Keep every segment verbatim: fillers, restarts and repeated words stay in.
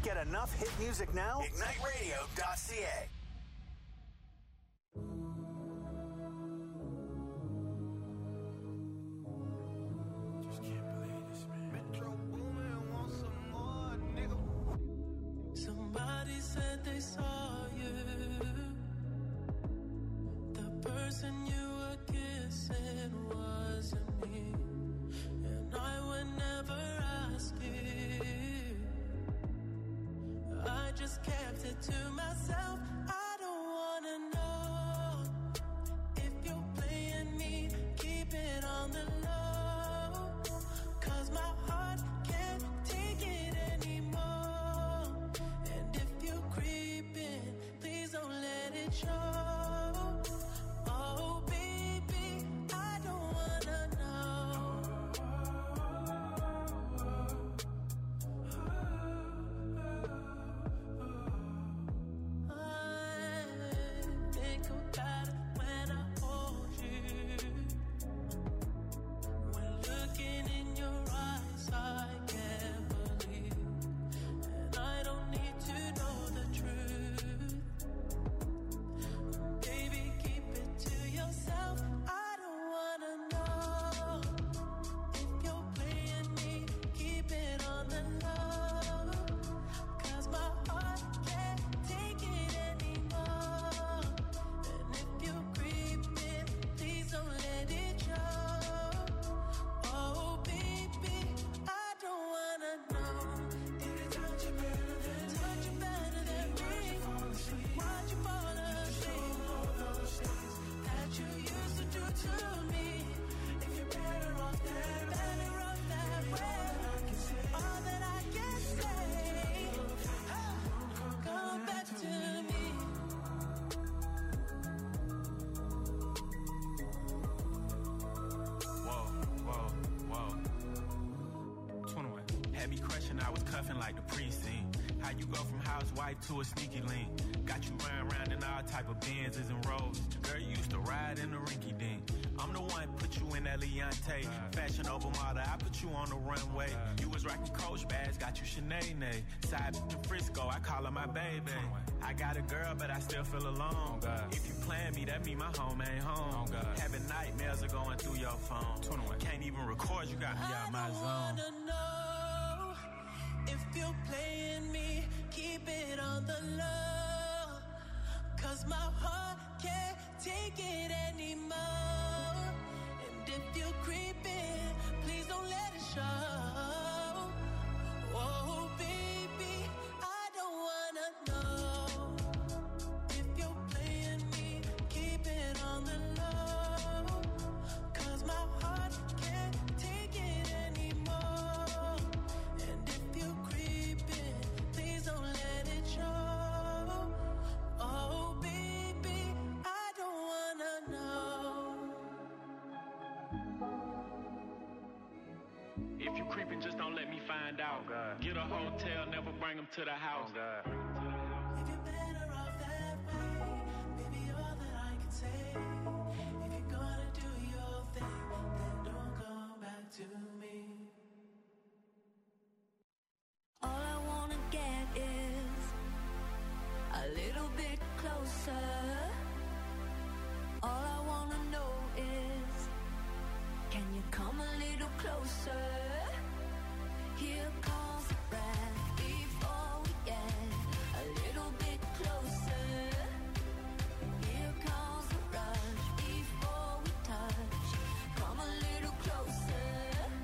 Get enough hit music now? Ignite radio dot c a. Somebody said they saw you. The person you were kissing wasn't me. And I would never ask you. I just kept it to myself. I don't wanna know if you're playing me. Keep it on the low. Cause my heart can't take it anymore. And if you're creeping, please don't let it show. Oh baby, I don't wanna know. I think about it when I hold you. When looking in your eyes, I can't believe. And I don't need to know the truth. Baby, keep it to yourself. I don't wanna know if you're playing me. Keep it on the low. Cause my heart can't take it anymore. And if you're creeping, please don't let it show. Oh baby, I don't wanna know. Did it touch you better than touch you better than me? Why'd you fall asleep? All those things that you used to do to me. If you're better off that better off that way. All that I can say, come back to me. Whoa, whoa, whoa. twenty-one. Had me crushing, I was cuffing like the precinct. How you go from housewife to a sneaky link? Got you running around in all type of Benzes and Rolls. Girl, you used to ride in the rinky dink. I'm the one put you in that Leontay. Fashion over model, I put you on the runway. You was rocking Coach bags, got you Sinead. Side in Frisco, I call her my baby. I got a girl, but I still feel alone. If you plan me, that mean my home ain't home. Having nightmares are going through your phone. Can't even record, you got me out my I zone. wanna know if you're playing me. Keep it on the low. Cause my heart can't take it anymore. And if you're creeping, please don't let it show. Oh baby, I don't wanna know if you're playing me. Keep it on the low. Cause my heart can't take it anymore. And if you're creeping, please don't let it show. Oh baby, I don't wanna know. If you creeping, just don't let me find out. Get a hotel, never bring them to the house. If you're better off that way, baby, all that I can say. If you're gonna do your thing, then don't come back to me. All I wanna get is a little bit closer. All I wanna know is, can you come a little closer? Here comes the breath before we get a little bit closer. Here comes the rush before we touch. Come a little closer.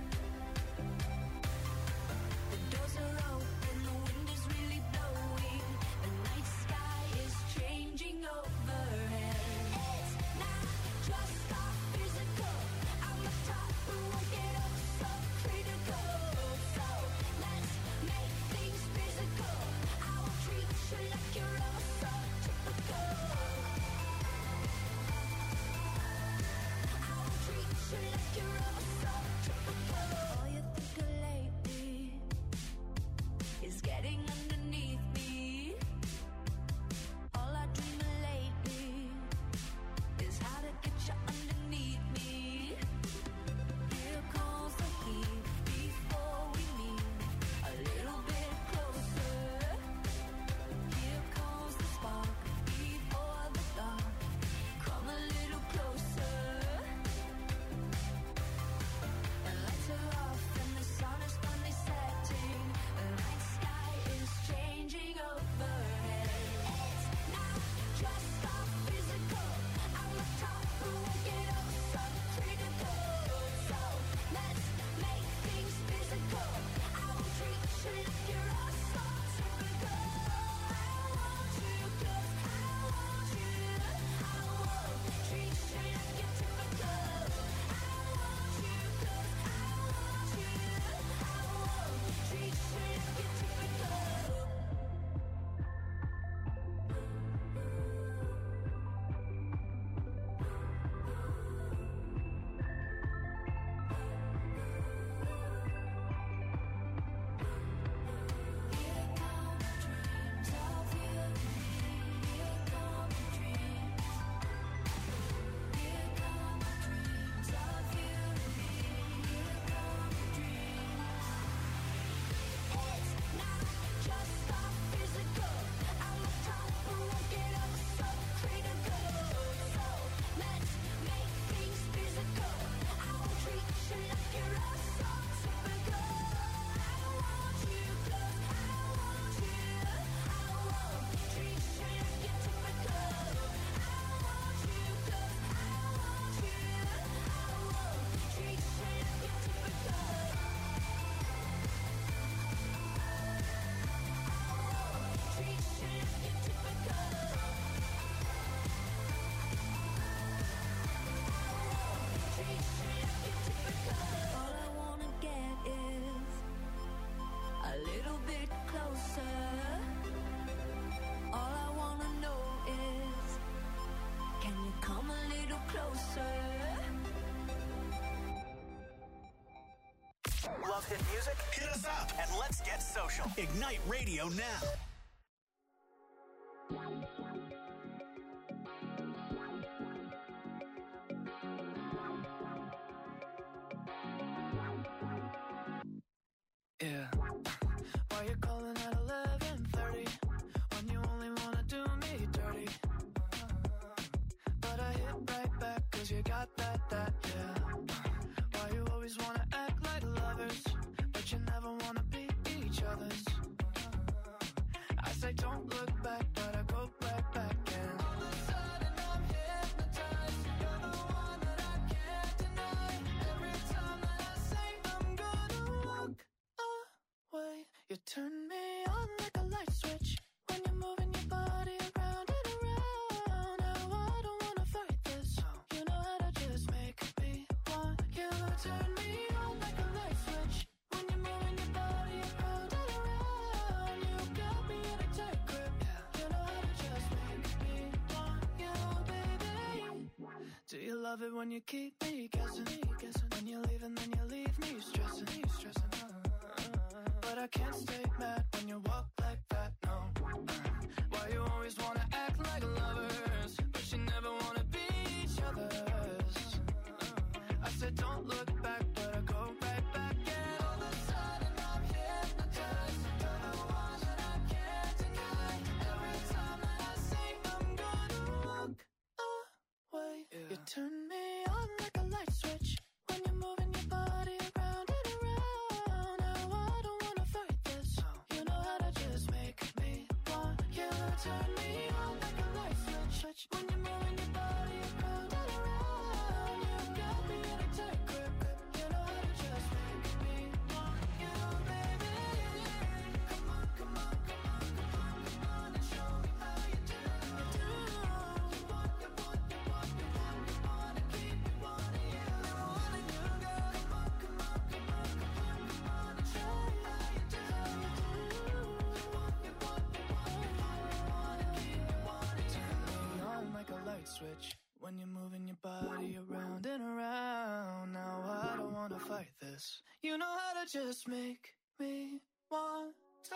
The doors are open, the wind is really blowing. The night sky is changing over. love hit music? Hit us up and let's get social. Ignite Radio now. Yeah. Why you calling at eleven thirty when you only wanna do me dirty? But I hit right back cause you got that, that, yeah. Why you always wanna act like lovers, but you never wanna be each other's? I say don't look back, but I go right back and all of a sudden I'm hypnotized. You're the one that I can't deny. Every time that I say I'm gonna walk away, you turn me on like a light switch when you're moving your body around and around. Now I don't wanna fight this. You know how to just make me want you. Turn me on like a light switch when you're moving your body around and around. You got me in a tight grip. You know how to just make me want you, baby. Do you love it when you keep me guessing? When you leave and then you leave me stressing, stressing. But I can't stay mad when you walk like that, no. Why you always wanna act like lovers, but you never wanna be each other's? I said don't look back, but I go right back and all of a sudden I'm hypnotized. You're the one that I can't deny. Every time that I say I'm gonna walk away, yeah. You turn me on like a light switch when you're moving your body around and around. Now I don't wanna fight this. You know how to just make me want you. Turn me on like a light switch when you're moving your body around and around. You got me in a tight grip. You know how to just make me want you, baby. Come on, come on, come on, come on, come on and show me how you do. You want, you want, you want, you want, you wanna keep me wanting you. Never wanting you, girl. Come on, come on, come on, come on, come on and show me how you do. You want, you want, you want, you want, you wanna keep me wanting you. Turn me on like a light switch when you're moving your body around and around. Now I don't wanna fight this. You know how to just make me want to.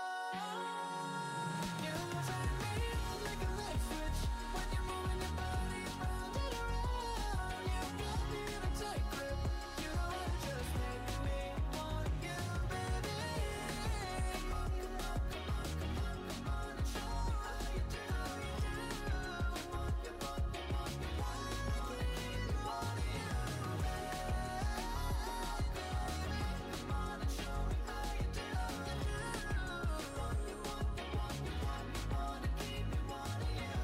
You turn me on like a light switch when you're moving your body around and around. You got me in a tight grip. You know how to just make me want you, baby. Come on, come on, come on, come on, come on and show me how you do. You want, you want, you want, you want, you wanna keep me wanting you, baby. Come on and show me how you do. You want, you want, you want, you want, you wanna keep me wanting you.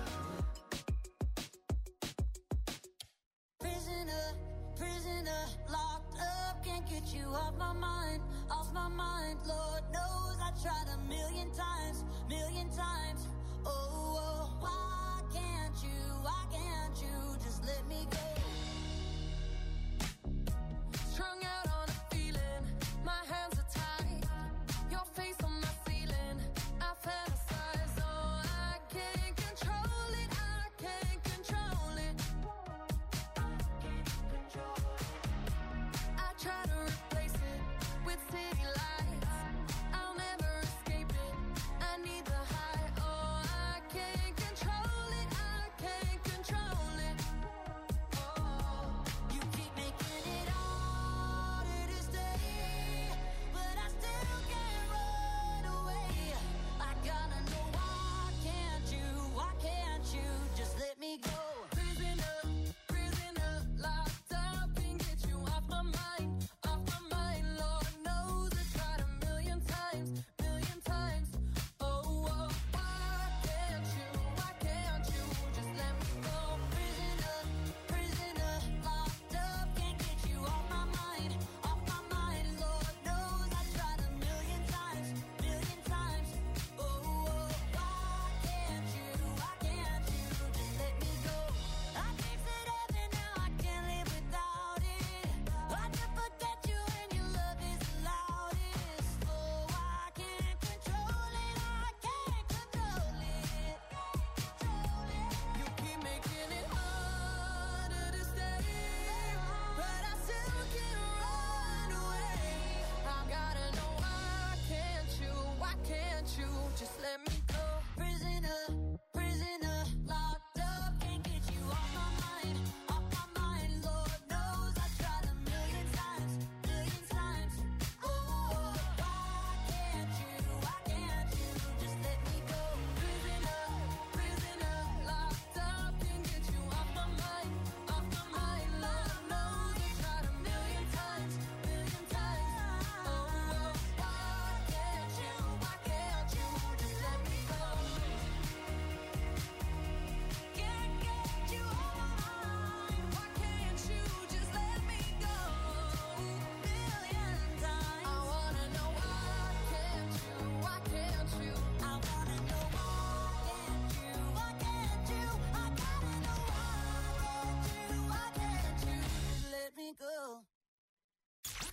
Prisoner, prisoner, locked up, can't get you off my mind, off my mind. Lord knows I tried a million times, million times. Oh, oh, why can't you, why can't you just let me go? Strung out on a feeling, my hands are tied. Your face on my ceiling, I fantasize. Oh, I can't control it, I can't control it. I try to replace it with city lights. I'll never escape it. I need the high. Oh, I can't control it. I can't control it. Oh,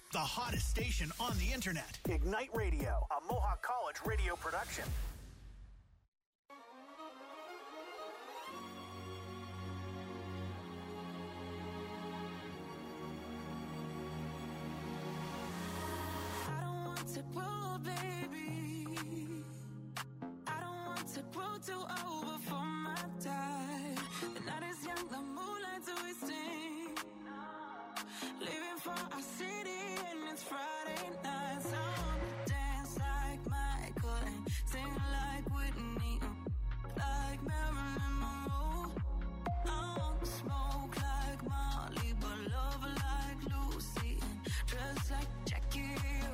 The hottest station on the internet. Ignite Radio, a Mohawk College radio production. I don't want to grow, baby. I don't want to grow too old before my time. The night is young, the moonlight twisting. Living for our city and it's Friday night. So I wanna dance like Michael and sing like Whitney, like Marilyn Monroe. I wanna smoke like Molly, but love like Lucy and dress like Jackie.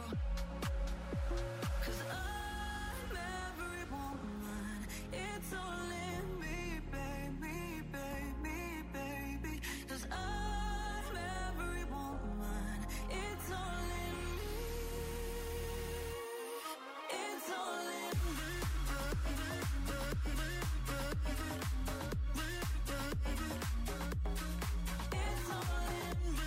Cause I'm every woman, it's all in me, baby, baby, baby. Cause I'm every woman, it's all in me, it's all in me. It's all in me.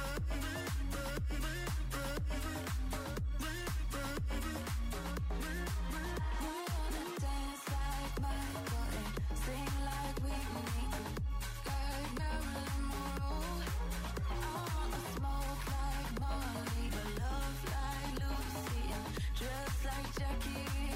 We wanna dance like Michael and sing like Whitney, like Marilyn Monroe. I wanna smoke like Molly, but love like Lucy and dress like Jackie.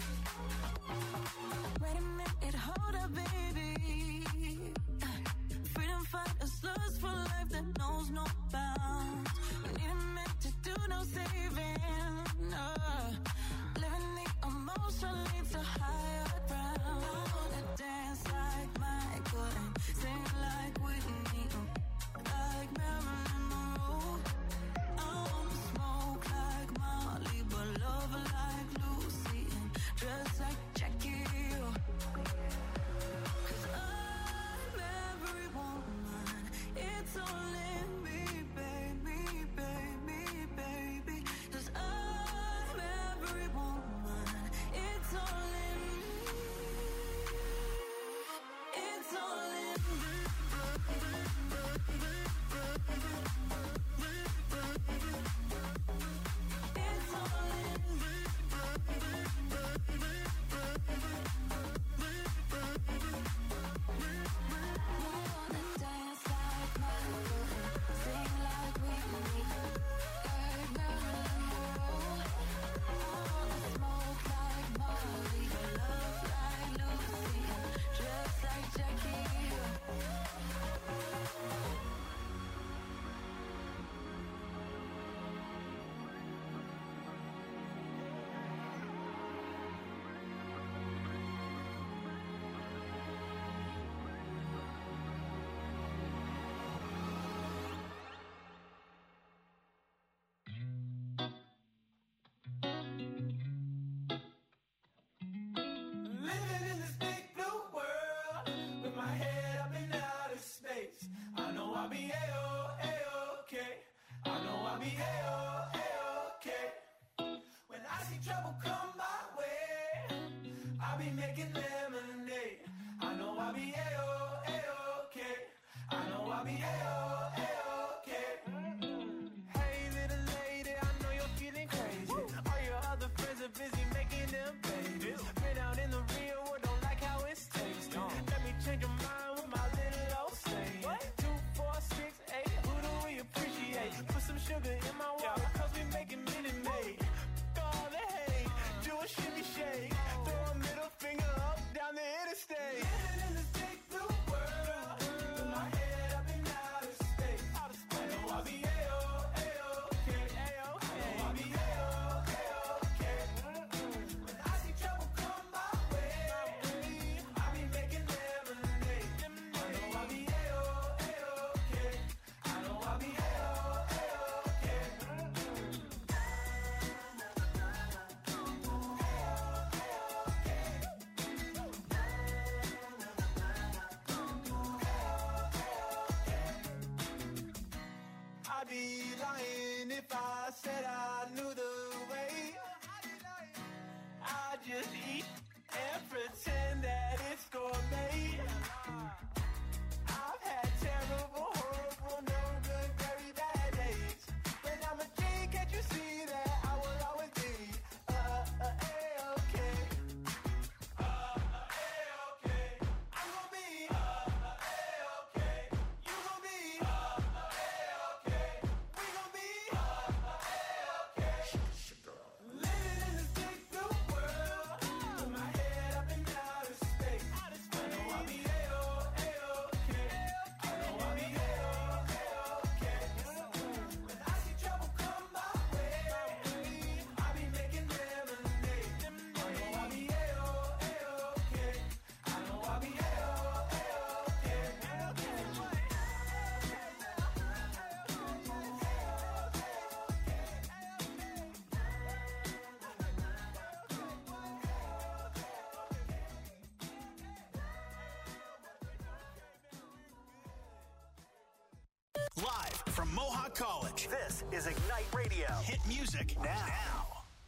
Wait a minute, hold up, baby. Freedom fighters, lust for life that knows no bounds. We need a minute to do no saving. Uh, living the emotion leads to higher ground. I wanna dance like Michael and sing like Whitney, like Marilyn Monroe. I wanna smoke like Molly, but love like Lucy and dress like Jackie. Cause I'm every woman, it's all in me, baby, baby, baby. Cause I'm every woman, it's all in me, it's all in me. It's all in me. We wanna dance like Michael and sing like Whitney, like Marilyn Monroe. I wanna smoke like Molly, but love like Lucy and dress like Jackie. Living in this big blue world with my head up in outer space. I know I'll be A-O, A-okay. I know I'll be A-O, A-okay. When I see trouble come my way, I'll be making lemonade. I know I'll be A-O, A-okay. I know I'll be A-O, A-okay. Hey little lady, I know you're feeling crazy. All your other friends are busy making them babies. Been out in the real world, don't like how it's tasting. Let me change your mind with my little old saying. Two, four, six, eight, who do we appreciate? Put some sugar in my water, cause we making Minute Maid. All the hate, do a shimmy shake. Throw a middle finger up down the interstate. Living in this big blue world with my head up in outer space. I know I'll be A-O, A-okay. I know I'll be A-O, A-okay. When I see trouble come my way, I'll be making lemonade. I know I'll be A-O, A-okay. I know I'll be A-O, A-okay. I'd be lying if I said I knew the way. I just eat and pretend that it's gourmet. I've had terrible, horrible, no good, very bad days, but I'm a king. Live from Mohawk College, this is Ignite Radio. Hit music now. now.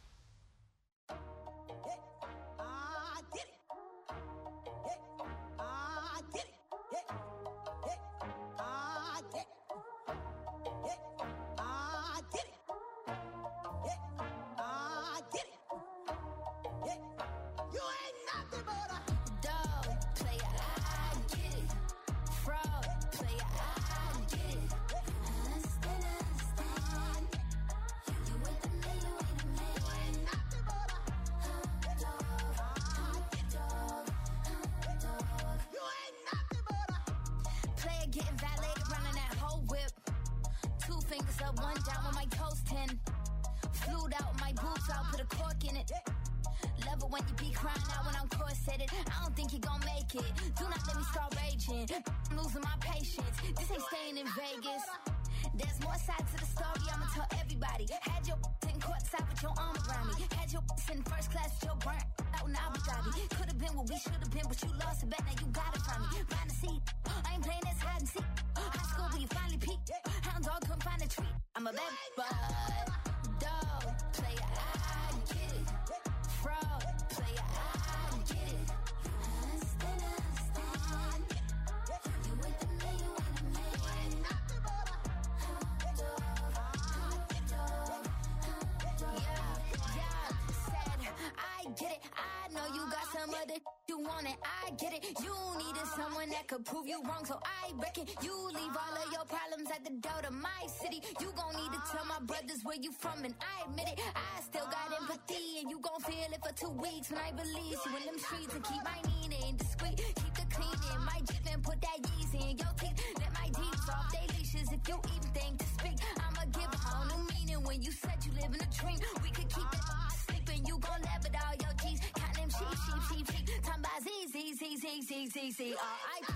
Could prove you wrong, so I reckon you leave all of your problems at the door to my city. You gon' need to tell my brothers where you from, and I admit it. I still got empathy, and you gon' feel it for two weeks when I release you in them streets. And keep my Nina discreet, keep the clean in my Jeep and put that Yeezy in your teeth. Let my Jeeps off they leashes if you even think to speak. I'ma give a whole new meaning when you said you live in a dream. We could keep it sleeping, you gon' laugh at all your G's. Count them sheep, sheep, sheep, sheep. Talking about Z, Z, Z, Z, Z, Z, Z, R I P.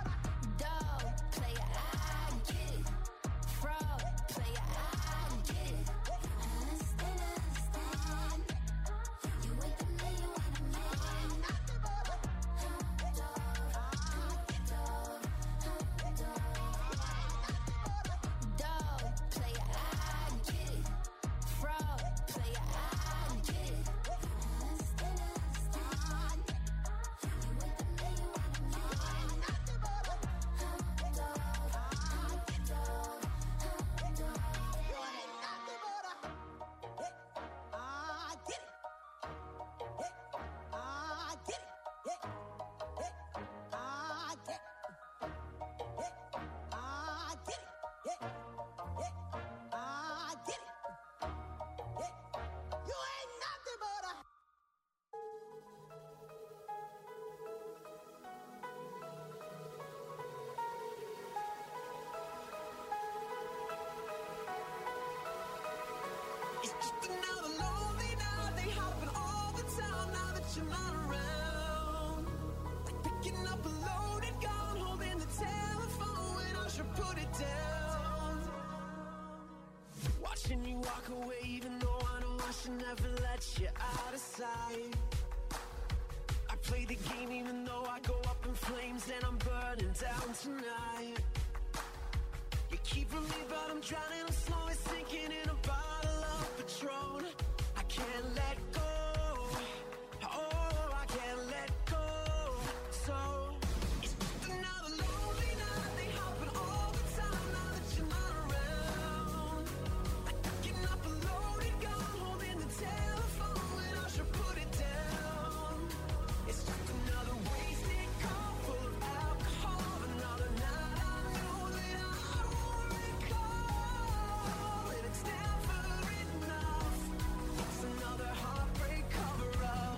It's just another lonely night. They happen all the time now that you're not around. Like picking up a loaded gun, holding the telephone when I should put it down. Watching you walk away, even though I know I should never let you out of sight. I play the game even though I go up in flames and I'm burning down tonight. You keep from me, but I'm drowning, I'm slowly sinking in a bottle of Patron. I can't let go. Oh, I can't let go. So it's just another lonely night. They happen all the time now that you're not around. Like picking up a loaded gun, holding the telephone when I should put it down. It's just another wasted call full of alcohol. Another night I know that I won't recall. And it's never enough. It's another heartbreak cover-up.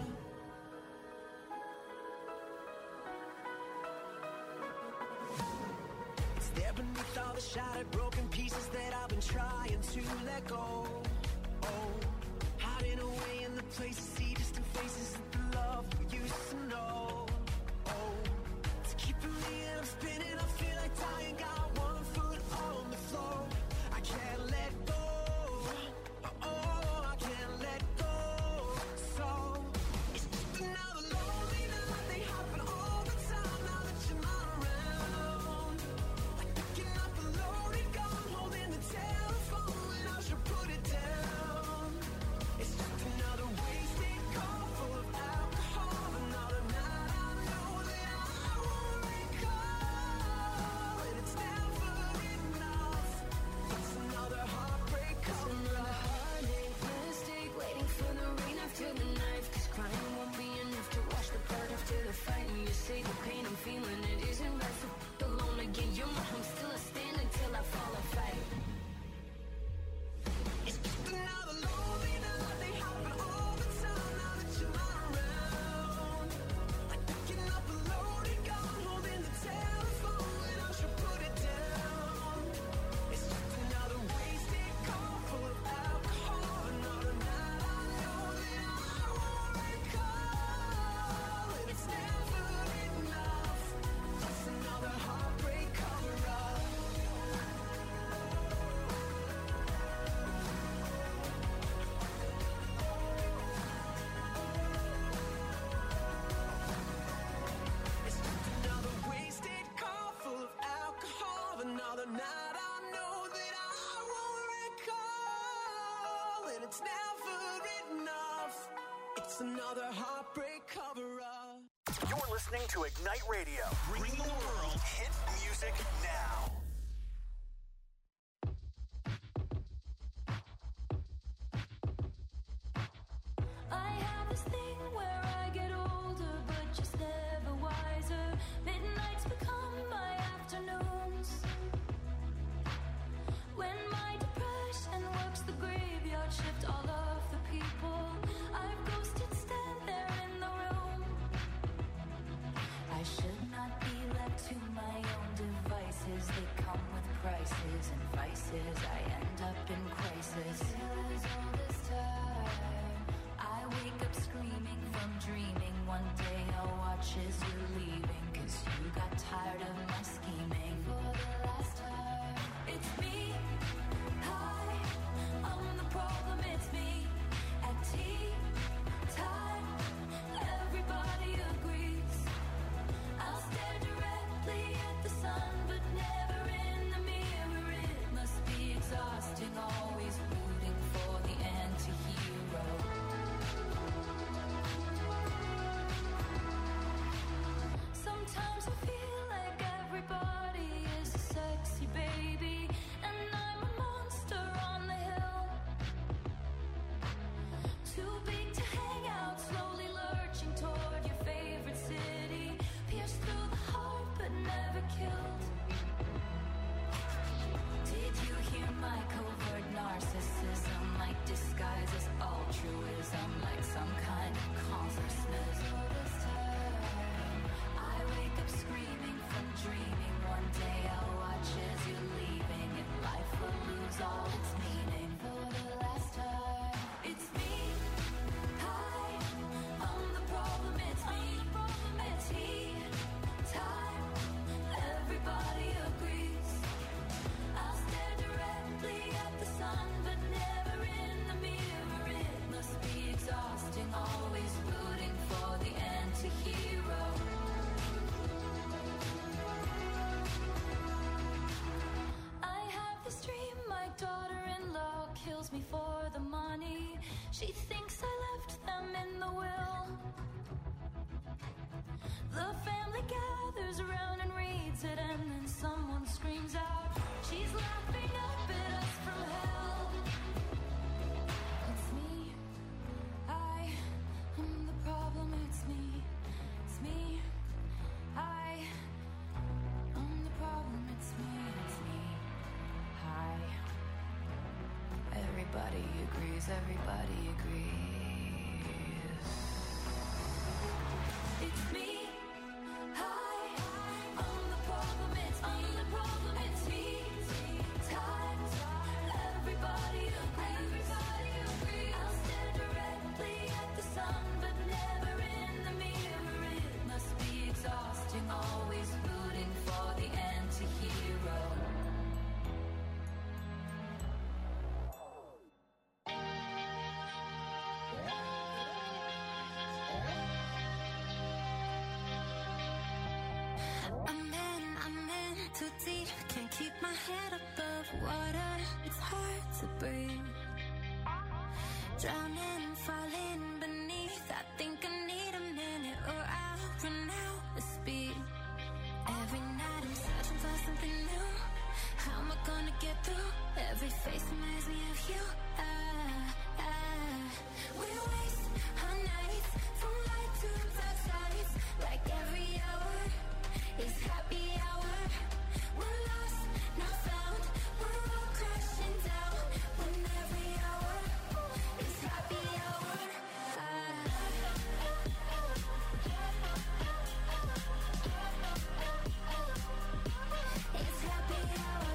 It's there beneath all the shattered, broken pieces that I've been trying to let go. Oh, hiding away in the places, see distant faces of the love we used to know. Oh, it's keeping me and I'm spinning. I feel like dying, got one foot on the floor. I can't let go. Oh, I can't let go. So it's just another lonely night. They happen all the time now that you're not around. Like picking up a loaded gun, it's never enough. It's another heartbreak cover-up. You're listening to Ignite Radio, bringing the world hit music now. I have this thing where I get older, but just never wiser. Midnights become my afternoons. When my depression works the graveyard shift, all of the people I've ghosted stand there in the room. I should not be left to my own devices. They come with prices and vices. I end up in crisis. Still as all this time, I wake up screaming from dreaming. One day I'll watch as you're leaving, 'cause you got tired of my scheming. For the last time, it's me. Hi, I'm the problem, it's me. At tea time, everybody agrees. I'll stare directly at the sun, but never in the mirror. It must be exhausting, always rooting for the anti-hero. Sometimes I feel like everybody is a sexy baby, and I'm a monster on the hill. Too big to hang out, slowly lurching toward your favorite city. Pierced through the heart, but never killed. Did you hear my covert narcissism? Like disguise as altruism, like some kind of consciousness. All this time, I wake up screaming from dreaming. One day I'll watch as you're leaving, and life will lose all its meaning. For the last time, it's me. Hi, I'm the problem, it's me. At tea time, everybody agrees. I'll stare directly at the sun, but never in the mirror. It must be exhausting, always rooting for the anti-hero. I have this dream, my daughter-in-law kills me for the money. She thinks I left them in the will. The family gathers around and reads it, and then someone screams out, she's laughing up at us from hell. It's me. I am the problem, it's me. It's me. I am the problem, it's me. It's me. Hi. Everybody agrees, everybody agrees. It's me. Hi, I'm the problem, it's me. I'm the problem, it's me. Time, everybody agrees. Everybody agrees. I'll stare directly at the sun, but never in the mirror. It must be exhausting, always rooting for the anti-hero. I'm in, I'm in too deep. Can't keep my head above water. It's hard to breathe. Drowning, falling beneath. I think I need a minute or I'll run out of speed. Every night I'm searching for something new. How am I gonna get through? Every face reminds me of you. Ah, ah. We waste our nights from light to dark sides. Like every hour is happy hour. We're lost, not found. We're all crashing down. When every hour is happy hour. It's happy hour.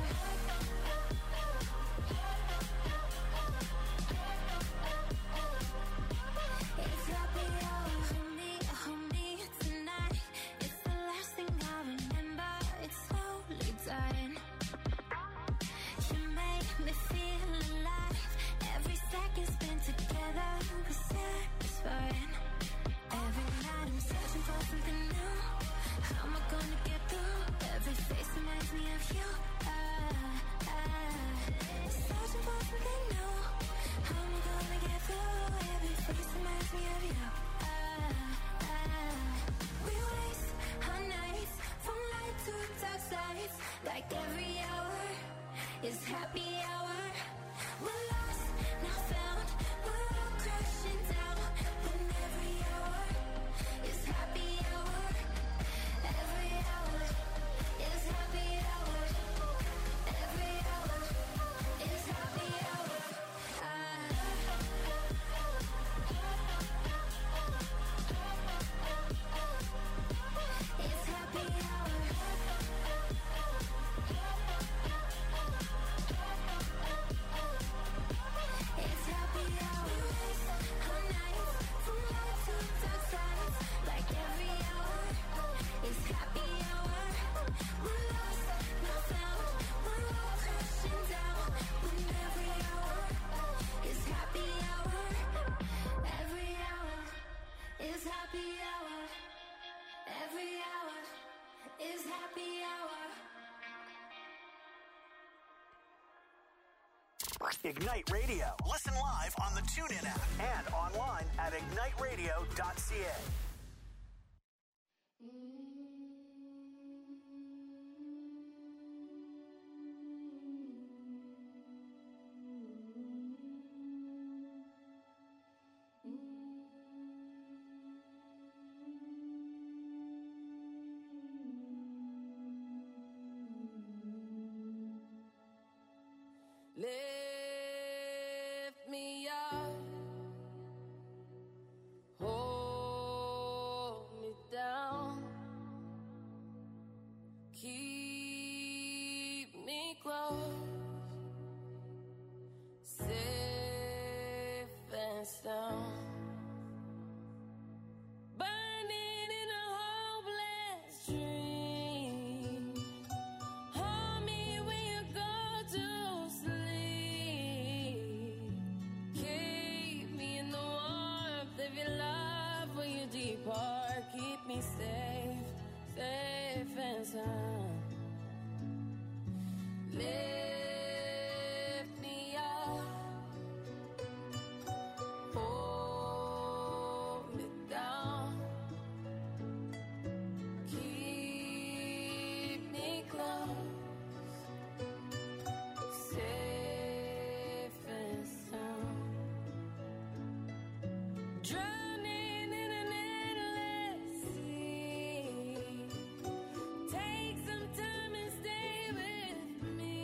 It's happy hour. Hold me, hold me tonight. It's the last thing I remember. It's slowly dying. You make me feel alive. Every second spent together was satisfying. Every night I'm searching for something new. How am I gonna get through? Every face reminds me of you. Ah, ah. Searching for something new. How am I gonna Ignite Radio. Listen live on the TuneIn app and online at ignite radio dot c a. Lift me up, hold me down, keep me close, safe and sound. Burning in a hopeless dream. Hold me when you go to sleep. Keep me in the warmth of your love when you depart. Keep me safe, safe and sound. Lift me up, hold me down, keep me close, safe and sound. Drowning in an endless sea. Take some time and stay with me.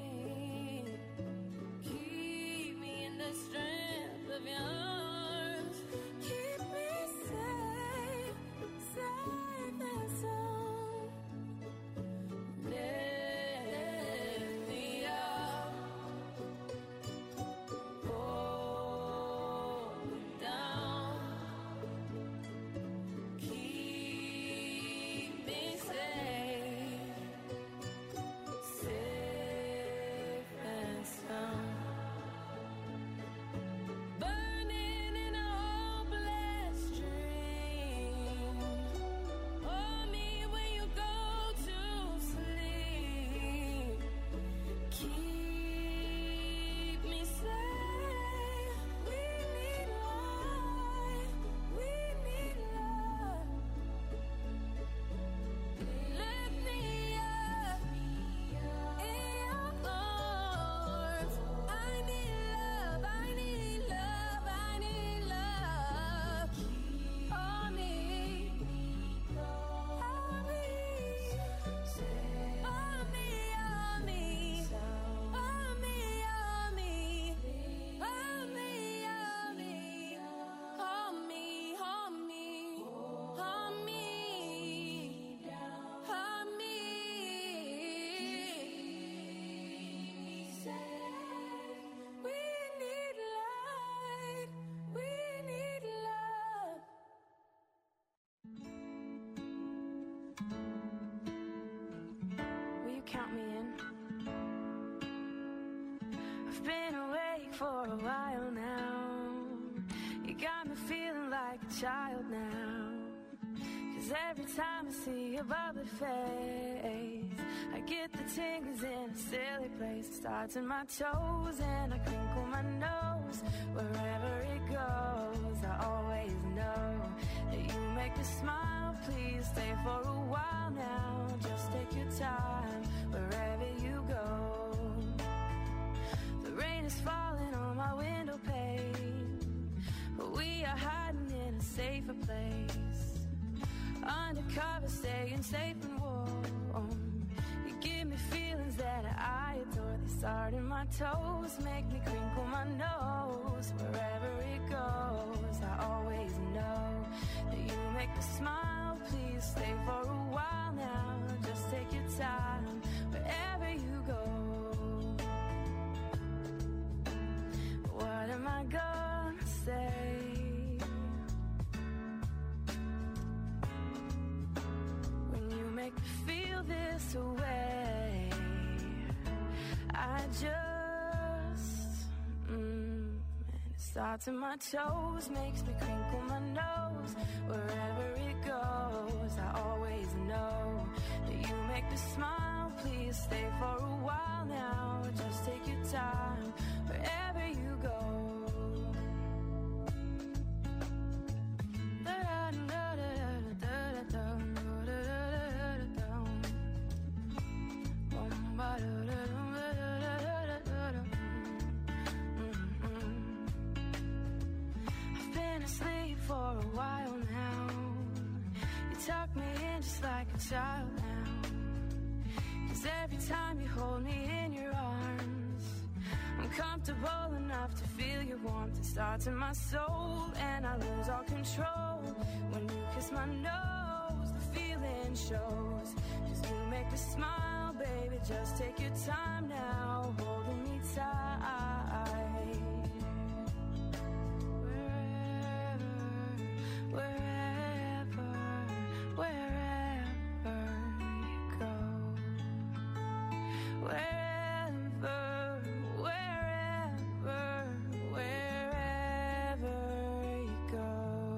Keep me in the strength of your arms. Keep me safe, safe and sound. Lift me up, hold me down, keep me safe, safe and sound. Burning in a hopeless dream. Hold me when you go to sleep. Keep me safe. We need life. We need love. Lift me up in your arms. I need love. I need love. I need love. Hold me. Hold me. Hold me. Hold me. Hold me. Hold me. Hold me. Hold me. Hold me. Hold me. Hold me. Hold me. We need light. We need love. Will you count me in? I've been awake for a while now. You got me feeling like a child now. Cause every time I see your bubbly face, I get the tingles in a silly place. It starts in my toes and I crinkle my nose. Wherever it goes, I always know that you make me smile. Please stay for a while now. Just take your time wherever you go. The rain is falling on my window pane, but we are hiding in a safer place. Undercover, staying safe and warm. You give me feelings that I adore. They start in my toes, make me crinkle my nose. Wherever it goes, I always know that you make me smile. Please stay for a while now. Just take your time wherever you go. What am I gonna say? When you make me feel this way, I just, mm, and it starts in my toes, makes me crinkle my nose. Wherever it goes, I always know that you make me smile. Please stay for a while now. Just take your time wherever sleep for a while now. You tuck me in just like a child now. 'Cause every time you hold me in your arms, I'm comfortable enough to feel your warmth. It starts in my soul and I lose all control. When you kiss my nose, the feeling shows. 'Cause you make me smile, baby, just take your time now, holding me tight. Wherever, wherever, wherever you go. Wherever, wherever, wherever you go.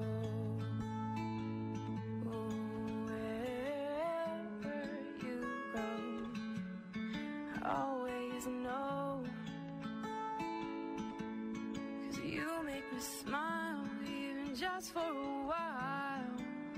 Wherever you go, I always know. 'Cause you make me smile, even just for a while.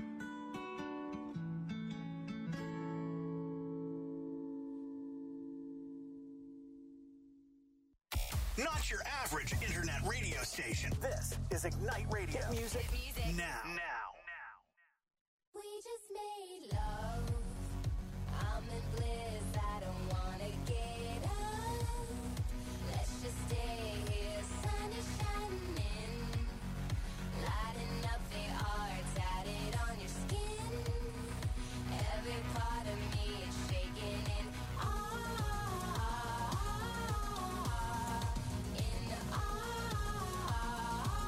Not your average internet radio station. This is Ignite Radio. Hit music, music. Now. Now. We just made love. I'm in bliss. I don't wanna get up. Let's just stay here. Sun is shining, lighting up the art tatted on your skin. Every part of me is shaking in awe, in awe.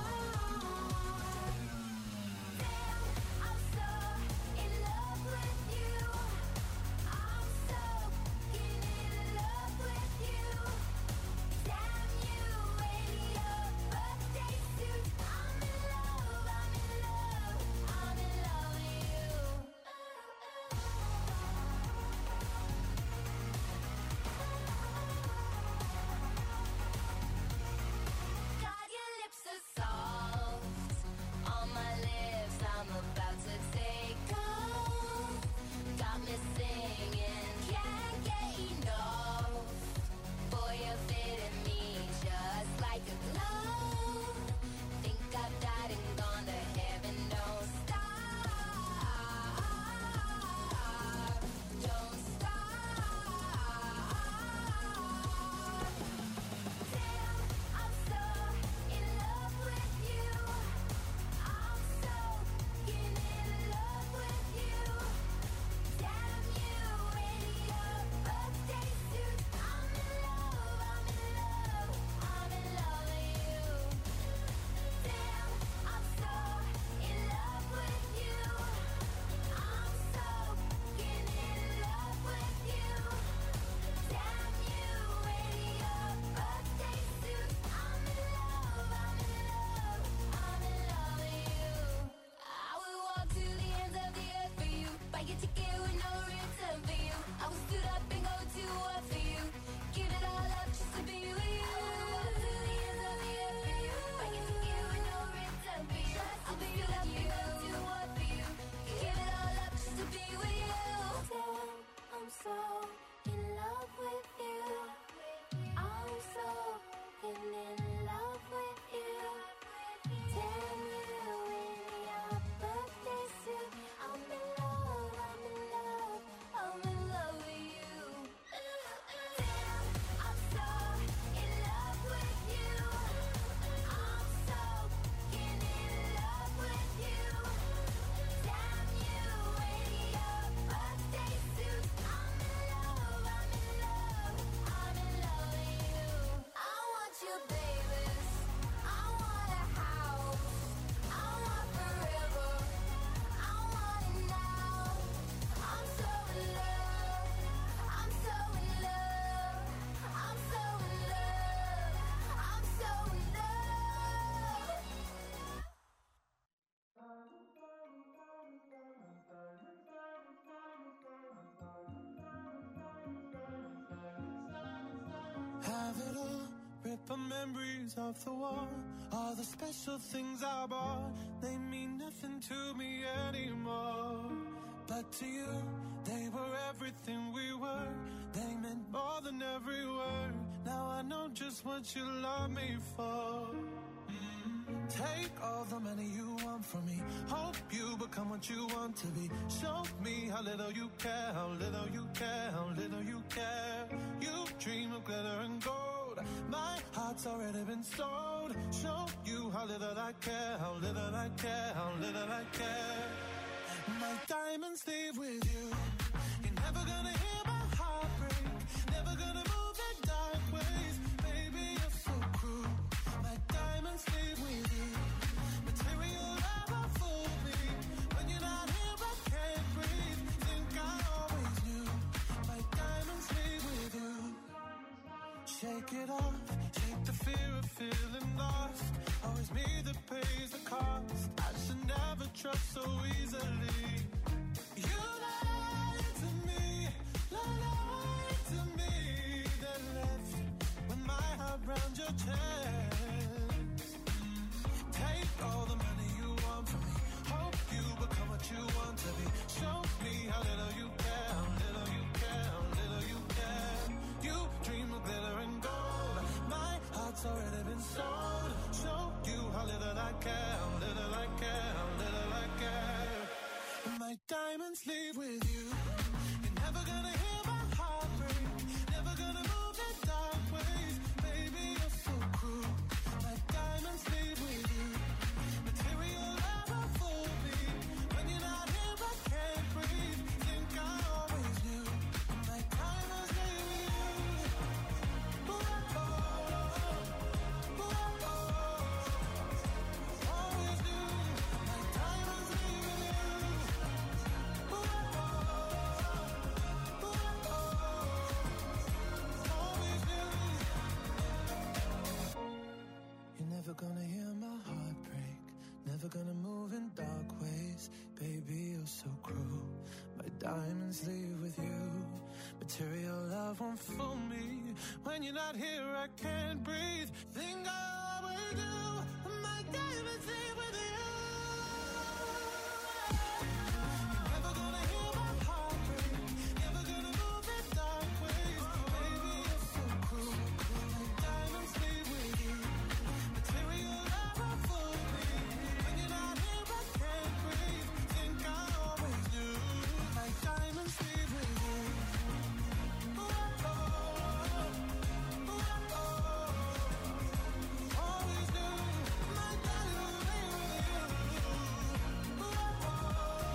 Damn, I'm so in love with you. I'm so in love with you. Damn you in your birthday suit. I'm in love, I'm in love, I'm in love with you. God, your lips are soft on my lips. I'm about to take off. Got me singing, can't get enough. Boy, you're fitting me just like a glove. Think I've died and gone to heaven. Don't stop, don't stop. Damn, I'm so in love with you. I'm so in love with you. Damn you in your birthday suit. I'm in love, I'm in love, I'm in love with you. Damn, I'm so in love with you. I'm so in love with you. Damn you in your birthday suit. I'm in love, I'm in love, I'm in love with you. I would walk to the ends of the earth for you. Buy your ticket with no return for you. I would stood up and go to war for you. Give it all up just to be with you. I would walk to the ends of the earth for you. Buy your ticket with no return for you. I would stood up and go to war for you. Give it all up just to be with you. Damn, I'm so in love with you. I'm so in love with you. Damn you in your birthday suit. I'm in love, I'm in love, I'm in love with you. Damn, I'm so in love with you. I'm so in love with you. Damn you in your birthday suit. I'm in love, I'm in love, I'm in love with you. I want you, babies. I want a house. I want forever. I want it now. I'm so in love. I'm so in love. I'm so in love. I'm so in love. Have it all, rip our memories off the wall. All the special things I bought, they mean nothing to me anymore. But to you, they were everything we were. They meant more than every word. Now I know just what you love me for. Mm. Take all the money you want from me. Hope you become what you want to be. Show me how little you care, how little you care, how little you care. You dream of glitter and gold. My heart's already been sold. Show you how little I care, how little I care, how little I care. My diamonds leave with you. You're never gonna hear my heart break. Never gonna move in dark ways. Baby, you're so cruel. My diamonds leave with you. Material never fooled me. When you're not here, I can't breathe. Think I always knew. My diamonds leave with you. Shake it off. Shake the fear of feeling lost. Always me that pays the cost. I should never trust so easily. You lied to me, lied to me. Then left with my heart round your chest. Take all the money you want from me. Hope you become what you want to be. Show me how little you care, how little you care, how little you care. You dream of glitter and gold. My heart's already been sold. Show you how little I care, how little I care, how little I care. And my diamonds leave with you. You're never gonna hear my heart break. Never gonna move in dark ways. Baby, you're so cruel. My diamonds leave with you. Material never fooled me. When you're not here, I can't breathe. Think I always knew. My diamonds leave with you. Ooh, oh, ooh, oh, always knew. My diamonds leave with you. Ooh, oh, ooh, oh, always knew. You're never gonna hear my heart break. Never gonna move in dark ways. Baby, you're so cruel. My diamonds leave with you. Material love won't fool me. When you're not here, I can't breathe. Think I always do. My diamonds leave with you. You're never gonna hear my heart break. Never gonna move in dark ways. Baby, you're so cruel. My diamonds leave with you. Material never fooled me. When you're not here, I can't breathe. Think I always knew. My diamonds leave with you. Ooh, oh, ooh, oh, always knew. My diamonds leave with you. Ooh, oh, ooh, oh,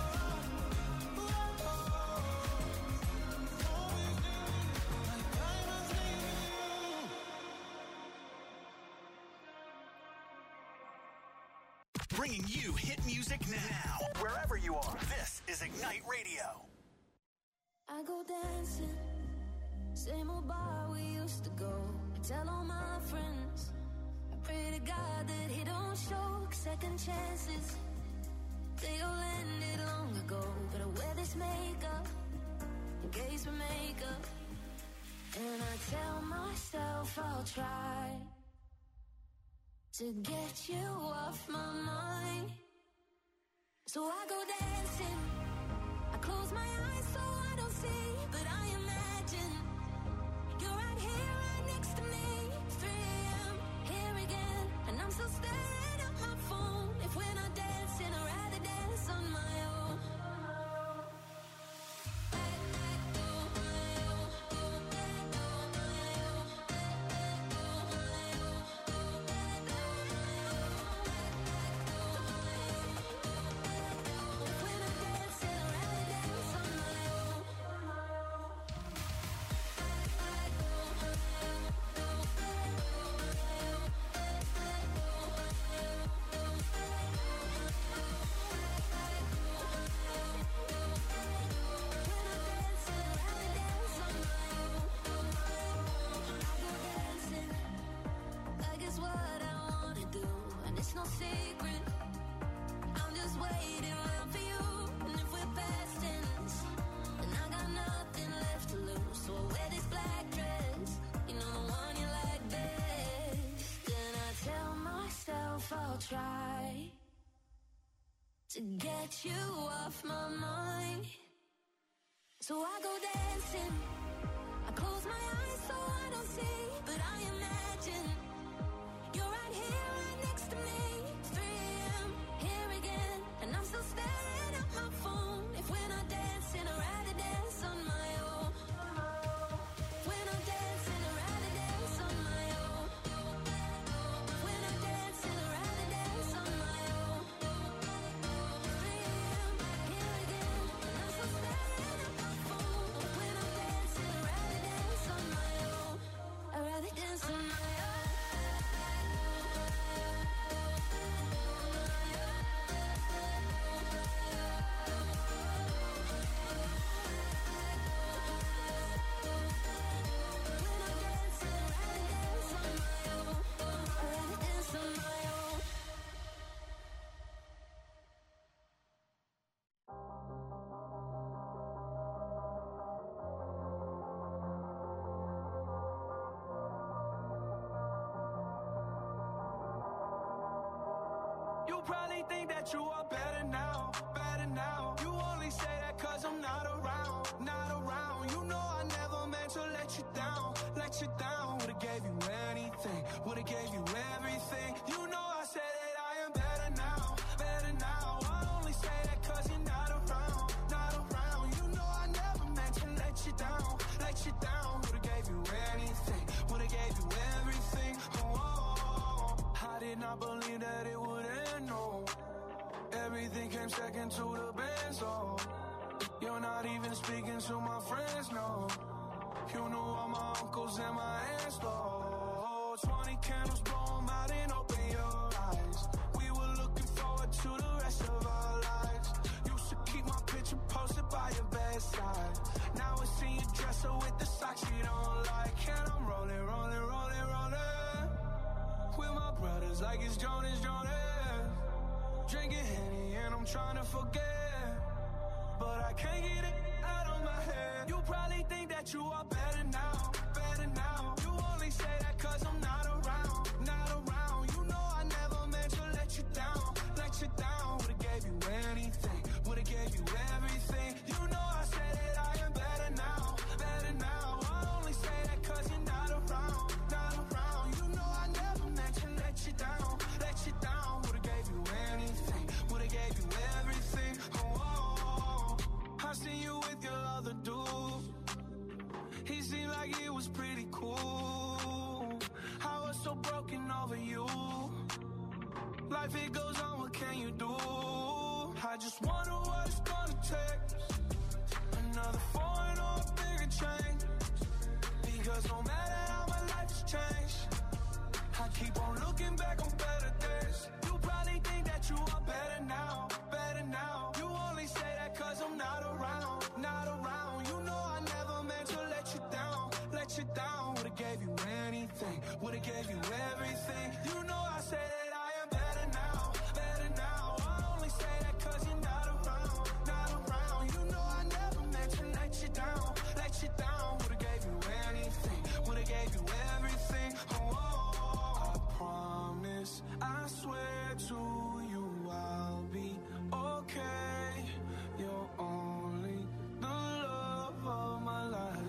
always knew. My diamonds leave with you. Bringing you hit music now. Wherever you are, this is Ignite Radio. I go dancing, same old bar we used to go. I tell all my friends, I pray to God that he don't show second chances. They all ended long ago, but I wear this makeup in case we make up. And I tell myself I'll try to get you off my mind. So I go dancing, I close my eyes so I don't see, but I imagine you're right here, right next to me. three a.m. here again, and I'm still staring at my phone. If we're not dancing, I'd rather dance on my own. It's no secret, I'm just waiting around for you. And if we're past tense, then I got nothing left to lose. So I wear this black dress, you know the one you like best. Then I tell myself I'll try to get you off my mind. So I go dancing, I close my eyes so I don't see, but I imagine you're right here, right next to me. three You probably think that you are better now, better now. You only say that cause I'm not around, not around. You know I never meant to let you down, let you down. Would've gave you anything, would've gave you everything. You know I said that I am better now, better now. I only say that cause you're not around, not around. You know I never meant to let you down, let you down. Would've gave you anything, would've gave you everything. Oh, oh, oh. I did not believe that it would end, no. Everything came second to the best, oh. You're not even speaking to my friends, no. You knew all my uncles and my aunts, oh. Twenty candles, blow 'em out and open your eyes. We were looking forward to the rest of our lives. Used to keep my picture posted by your bedside. Now it's in your dresser with the socks you don't like. And I'm rolling, rolling, rolling, rolling with my brothers like it's Jonas, Jonas. Drinking Henny and I'm trying to forget, but I can't get it out of my head. You probably think that you are better now, better now. You only say that cause I'm not around, not around. You know I never meant to let you down, let you down. Would've gave you anything, would've gave you everything. You know I said that I am better now, better now. I only say that cause you're not around, not around. You know I never meant to let you down, let you down. Would've gave you anything, would've gave you everything. Oh, oh, oh. I seen you with your other dude. He seemed like he was pretty cool. I was so broken over you. Life it goes on, what can you do? I just wonder what it's gonna take. Another foreign or a bigger change. Because no matter how my life has changed, I keep on looking back on better days. You probably think that you are better now, better now. You only say that cause I'm not around, not around. You know I never meant to let you down, let you down. Would've gave you anything, would've gave you everything. You know I said that I am better now, better now. I only say that cause you're not around, not around. You know I never meant to let you down, let you down. Would've gave you anything, would've gave you everything. Oh, oh, oh. I promise, I swear to you I'll be okay. You're only the love of my life.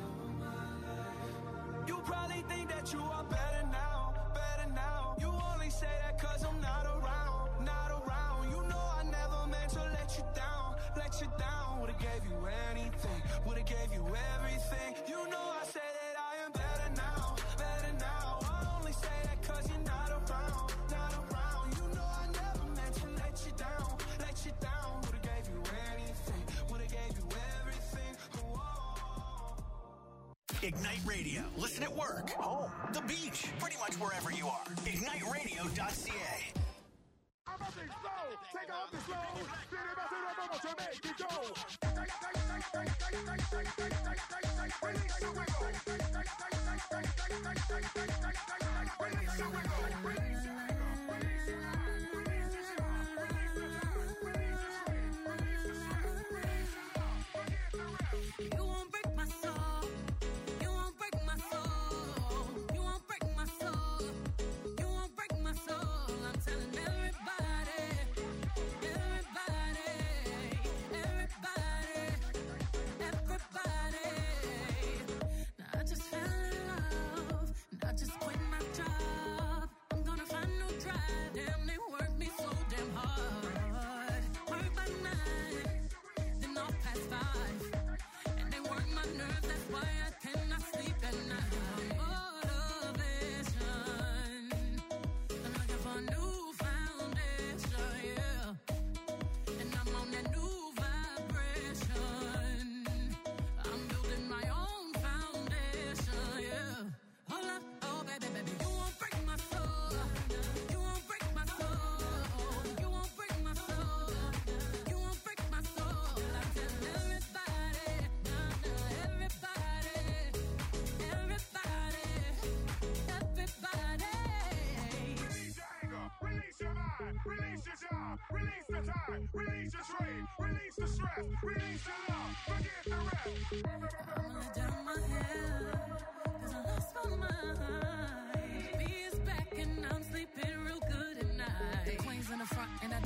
You probably think that you are better now, better now. You only say that cause I'm not around, not around. You know I never meant to let you down, let you down. Would've gave you anything, would've gave you everything. You know I say that I am better now, better now. I only say that cause you're not around, not around. You know I never meant to let you down, let you down. Would've gave you anything, would've gave you everything. Whoa. Ignite Radio. Listen at work, home, the beach, pretty much wherever you are. ignite radio dot c a. Take off the slow. Vamos to make it go. Release your wiggle. Release your wiggle. Release your Release the trade, release the stress, release the love, forget the rest. I'm gonna down my head, cause I lost my mind. B is back and I'm sleeping real good at night. The queen's in the front and I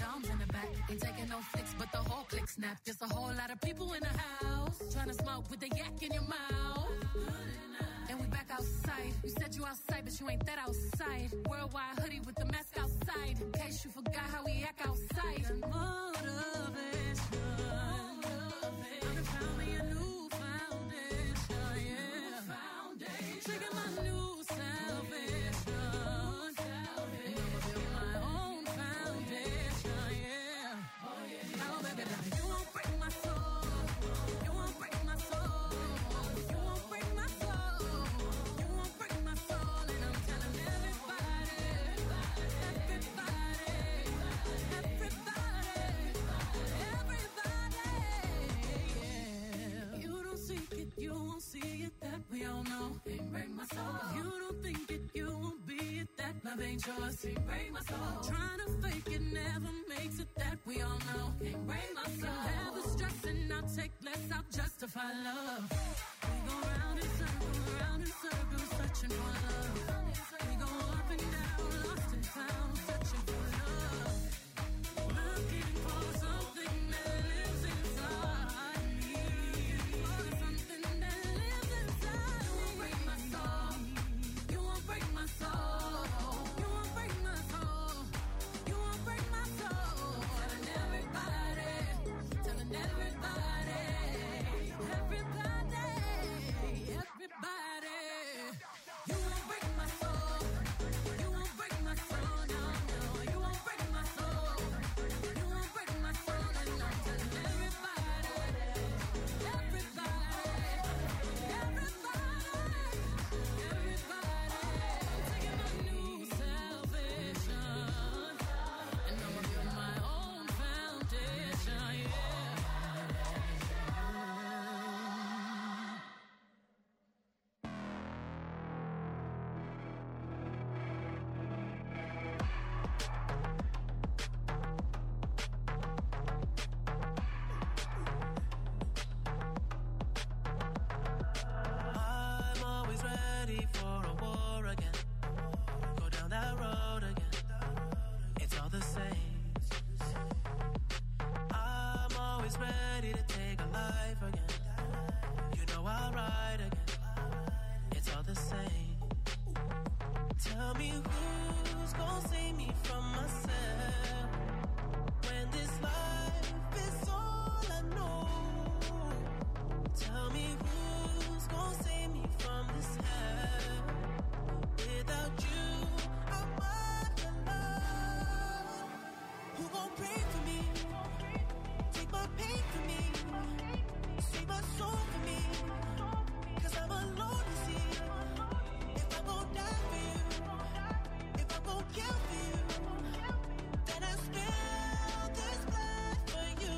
Ain't taking no flicks, but the whole click snap. There's a whole lot of people in the house trying to smoke with the yak in your mouth. And we back outside. You said you outside, but you ain't that outside. Worldwide hoodie with the mask outside. In case you forgot how we act outside. Motivation. I'm found me a new foundation, yeah. Trigger my new salvation. I'ma build my own foundation, yeah. Oh, baby, baby, you won't break my soul. You won't break my soul. You won't break my soul. You won't break my soul. And I'm telling everybody, everybody, everybody, everybody, yeah. You don't seek it, you won't see it, that we all know. Ain't break my soul. You don't think it, you won't be it, that love ain't yours. Ain't break my soul. Trying to fake it never makes it, that we all know. Ain't break my soul. Have the stress and I'll take less, I'll justify love. We go round in circles, round in circles, searching for love. We go up and down, lost and found, searching for love. Looking for something that lives inside me. For something that lives inside me. You won't break my soul. You won't break my soul. You won't break my soul. You won't break my soul. Telling everybody, telling everybody, everybody, everybody. You won't break my soul. You won't break my soul. No, no. You won't break my soul. You won't break my soul. And I'm telling everybody, everybody, everybody, everybody. Taking my new salvation. And I'ma build my own foundation, yeah. I'm always ready for a war again. Go down that road again. It's all the same. I'm always ready to take a life again. You know I'll ride again. It's all the same. Tell me who's gonna save me from myself when this life is all I know. Tell me who's gonna save me from this hell. Without you, I'm all alone. Who gon' pray for me? Take my pain for me. Save my soul for me. Cause I'm alone to see. If I'm gon' die for you, if I'm gon' kill for you, then I spill this blood for you.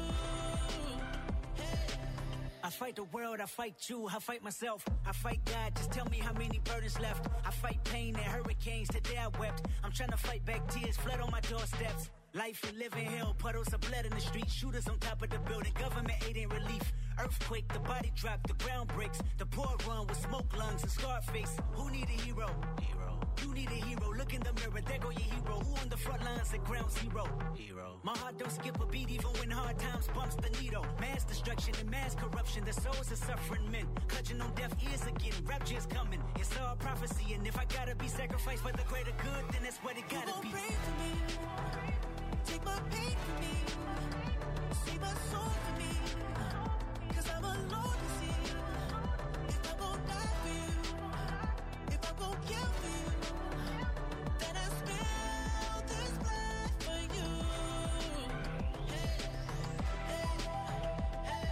Hey. I fight the world, I fight you, I fight myself, I fight God, just tell me how many burdens left. I fight pain and hurricanes, today I wept. I'm trying to fight back tears, flood on my doorsteps. Life and living hell, puddles of blood in the street, shooters on top of the building, government aid ain't relief. Earthquake, the body drop, the ground breaks, the poor run with smoke lungs and scarred face. Who need a hero? Hero. You need a hero, look in the mirror, there go your hero. Who on the front lines at ground zero? Hero. My heart don't skip a beat even when hard times bumps the needle. Mass destruction and mass corruption, the souls of suffering men. Clutching on deaf ears again, rapture's coming. It's all prophecy, and if I gotta be sacrificed for the greater good, then that's what it gotta be. You gon' pray for me, take my pain for me, save my soul for me. Cause I'm alone to see. If I'm gon' die for you, if I'm gon' kill for you, then I spill this blood for you. Hey, hey, hey.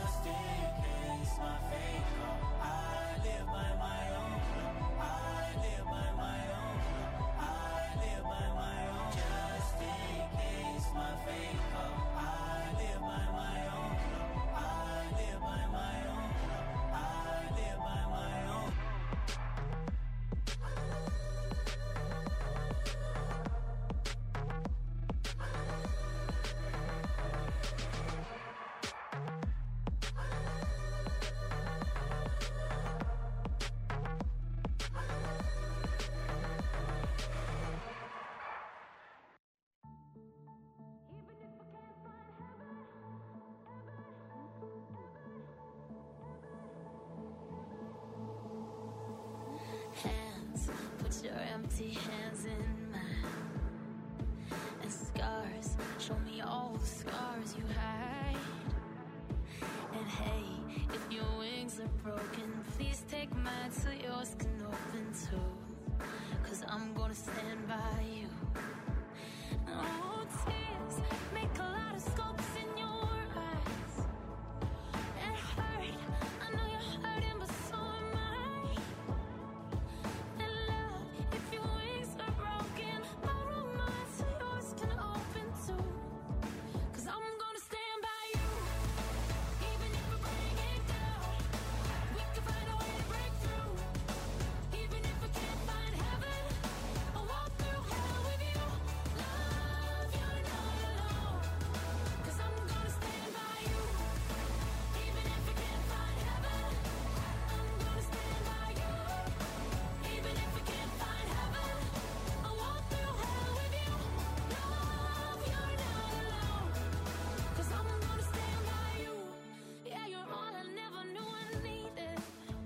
I live by my own law. I live your empty hands in mine. And scars, show me all the scars you hide. And hey, if your wings are broken, please take mine so yours can open too. Cause I'm gonna stand by